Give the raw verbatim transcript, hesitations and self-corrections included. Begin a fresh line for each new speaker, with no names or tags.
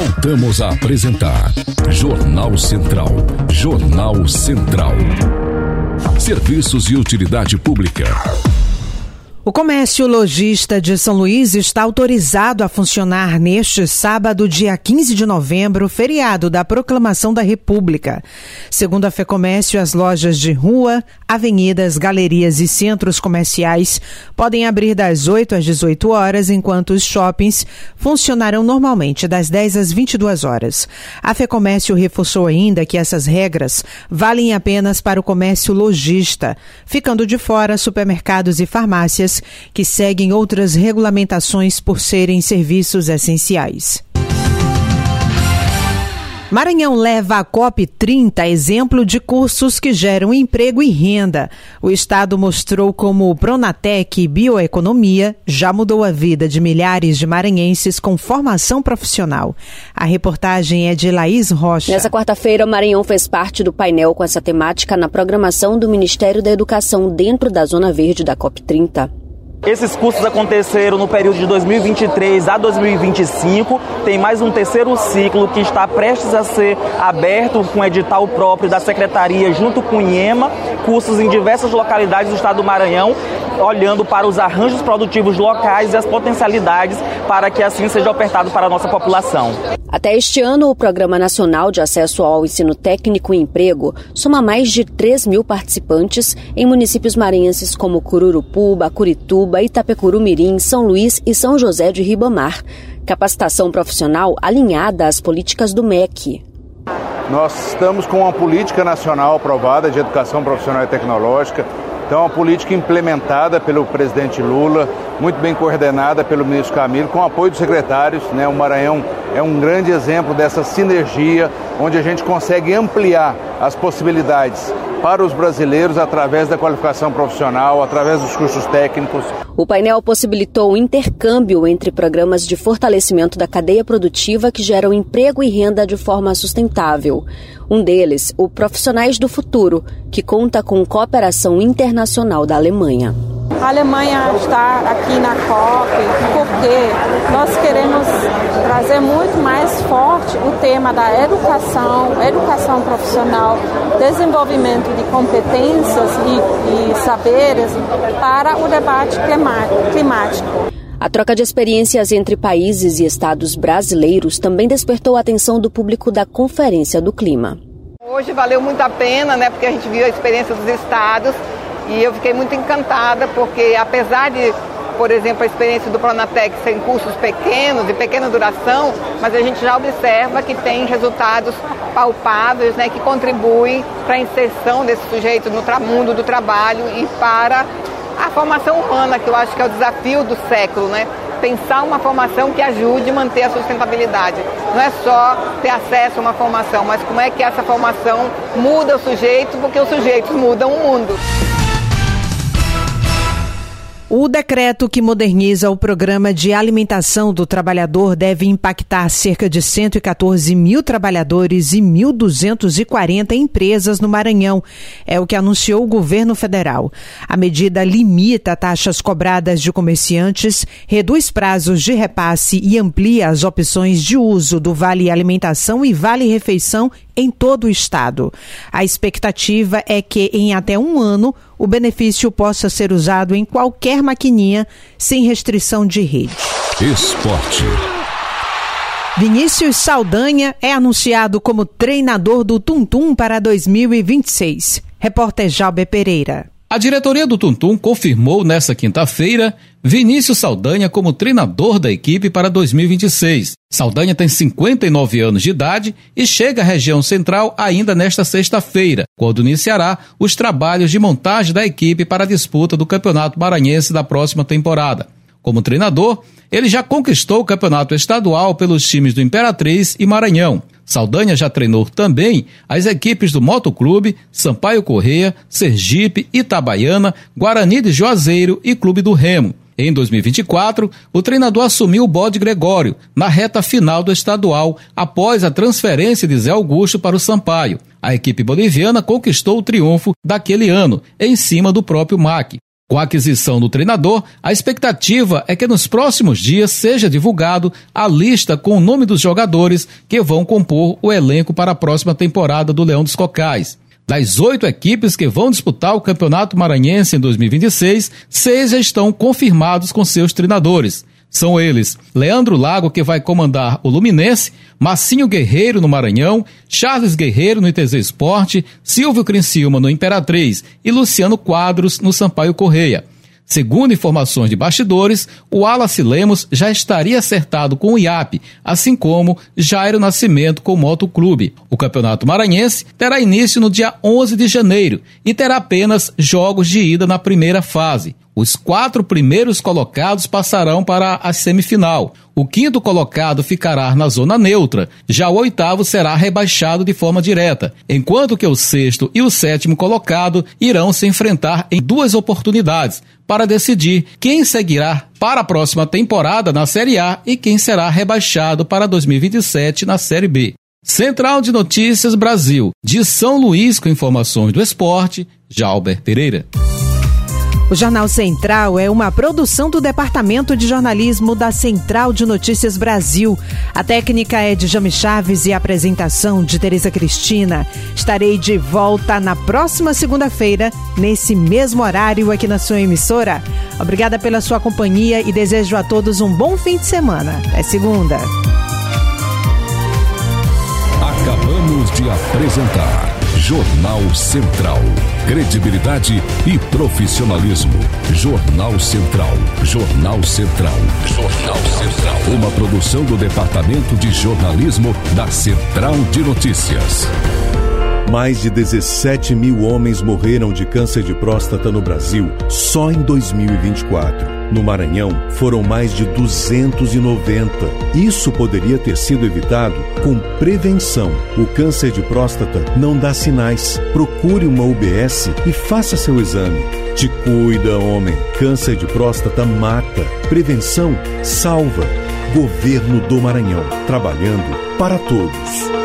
Voltamos a apresentar Jornal Central. Jornal Central. Serviços e utilidade pública.
O comércio lojista de São Luís está autorizado a funcionar neste sábado, dia quinze de novembro, feriado da Proclamação da República. Segundo a FEComércio, as lojas de rua, avenidas, galerias e centros comerciais podem abrir das oito às dezoito horas, enquanto os shoppings funcionarão normalmente das dez às vinte e duas horas. A FEComércio reforçou ainda que essas regras valem apenas para o comércio lojista, ficando de fora supermercados e farmácias que seguem outras regulamentações por serem serviços essenciais. Maranhão leva a COP trinta exemplo de cursos que geram emprego e renda. O estado mostrou como o Pronatec Bioeconomia já mudou a vida de milhares de maranhenses com formação profissional. A reportagem é de Laís Rocha.
Nessa quarta-feira, o Maranhão fez parte do painel com essa temática na programação do Ministério da Educação dentro da Zona Verde da COP trinta.
Esses cursos aconteceram no período de dois mil e vinte e três a dois mil e vinte e cinco. Tem mais um terceiro ciclo que está prestes a ser aberto com edital próprio da Secretaria junto com o IEMA. Cursos em diversas localidades do estado do Maranhão, olhando para os arranjos produtivos locais e as potencialidades para que assim seja ofertado para a nossa população.
Até este ano, o Programa Nacional de Acesso ao Ensino Técnico e Emprego soma mais de três mil participantes em municípios maranhenses como Cururupuba, Curituba, Itapecuru-Mirim, São Luís e São José de Ribamar. Capacitação profissional alinhada às políticas do M E C.
Nós estamos com uma política nacional aprovada de educação profissional e tecnológica. Então, uma política implementada pelo presidente Lula, muito bem coordenada pelo ministro Camilo, com apoio dos secretários, né? O Maranhão é um grande exemplo dessa sinergia, onde a gente consegue ampliar as possibilidades para os brasileiros através da qualificação profissional, através dos cursos técnicos.
O painel possibilitou o intercâmbio entre programas de fortalecimento da cadeia produtiva que geram emprego e renda de forma sustentável. Um deles, o Profissionais do Futuro, que conta com cooperação internacional da Alemanha.
A Alemanha está aqui na COP porque nós queremos trazer muito mais forte o tema da educação, educação profissional, desenvolvimento de competências e, e saberes para o debate climático.
A troca de experiências entre países e estados brasileiros também despertou a atenção do público da Conferência do Clima.
Hoje valeu muito a pena, né, porque a gente viu a experiência dos estados e eu fiquei muito encantada porque, apesar de, por exemplo, a experiência do Pronatec ser em cursos pequenos, de pequena duração, mas a gente já observa que tem resultados palpáveis, né, que contribuem para a inserção desse sujeito no mundo do trabalho e para a formação humana, que eu acho que é o desafio do século, né? Pensar uma formação que ajude a manter a sustentabilidade. Não é só ter acesso a uma formação, mas como é que essa formação muda o sujeito, porque os sujeitos mudam o mundo.
O decreto que moderniza o Programa de Alimentação do Trabalhador deve impactar cerca de cento e quatorze mil trabalhadores e mil duzentas e quarenta empresas no Maranhão. É o que anunciou o governo federal. A medida limita taxas cobradas de comerciantes, reduz prazos de repasse e amplia as opções de uso do Vale Alimentação e Vale Refeição em todo o estado. A expectativa é que, em até um ano, o benefício possa ser usado em qualquer maquininha, sem restrição de rede.
Esporte.
Vinícius Saldanha é anunciado como treinador do Tum-Tum para dois mil e vinte e seis. Repórter Jalber Pereira.
A diretoria do Tum-Tum confirmou nesta quinta-feira Vinícius Saldanha como treinador da equipe para dois mil e vinte e seis. Saldanha tem cinquenta e nove anos de idade e chega à região central ainda nesta sexta-feira, quando iniciará os trabalhos de montagem da equipe para a disputa do Campeonato Maranhense da próxima temporada. Como treinador, ele já conquistou o campeonato estadual pelos times do Imperatriz e Maranhão. Saldanha já treinou também as equipes do Motoclube, Sampaio Corrêa, Sergipe, Itabaiana, Guarani de Juazeiro e Clube do Remo. Em dois mil e vinte e quatro, o treinador assumiu o Bode Gregório, na reta final do estadual, após a transferência de Zé Augusto para o Sampaio. A equipe boliviana conquistou o triunfo daquele ano, em cima do próprio M A C. Com a aquisição do treinador, a expectativa é que nos próximos dias seja divulgado a lista com o nome dos jogadores que vão compor o elenco para a próxima temporada do Leão dos Cocais. Das oito equipes que vão disputar o Campeonato Maranhense em dois mil e vinte e seis, seis já estão confirmados com seus treinadores. São eles: Leandro Lago, que vai comandar o Luminense, Massinho Guerreiro no Maranhão, Charles Guerreiro no I T Z Esporte, Silvio Criciúma no Imperatriz e Luciano Quadros no Sampaio Correia. Segundo informações de bastidores, o Wallace Lemos já estaria acertado com o I A P, assim como Jairo Nascimento com o Moto Clube. O Campeonato Maranhense terá início no dia onze de janeiro e terá apenas jogos de ida na primeira fase. Os quatro primeiros colocados passarão para a semifinal. O quinto colocado ficará na zona neutra, já o oitavo será rebaixado de forma direta, enquanto que o sexto e o sétimo colocado irão se enfrentar em duas oportunidades para decidir quem seguirá para a próxima temporada na Série A e quem será rebaixado para dois mil e vinte e sete na Série B. Central de Notícias Brasil, de São Luís, com informações do esporte, Jalber Pereira.
O Jornal Central é uma produção do Departamento de Jornalismo da Central de Notícias Brasil. A técnica é de Jame Chaves e a apresentação de Tereza Cristina. Estarei de volta na próxima segunda-feira, nesse mesmo horário aqui na sua emissora. Obrigada pela sua companhia e desejo a todos um bom fim de semana. Até segunda.
Acabamos de apresentar Jornal Central. Credibilidade e profissionalismo. Jornal Central. Jornal Central. Jornal Central. Uma produção do Departamento de Jornalismo da Central de Notícias.
Mais de dezessete mil homens morreram de câncer de próstata no Brasil só em dois mil e vinte e quatro. No Maranhão, foram mais de duzentos e noventa. Isso poderia ter sido evitado com prevenção. O câncer de próstata não dá sinais. Procure uma U B S e faça seu exame. Te cuida, homem. Câncer de próstata mata. Prevenção salva. Governo do Maranhão. Trabalhando para todos.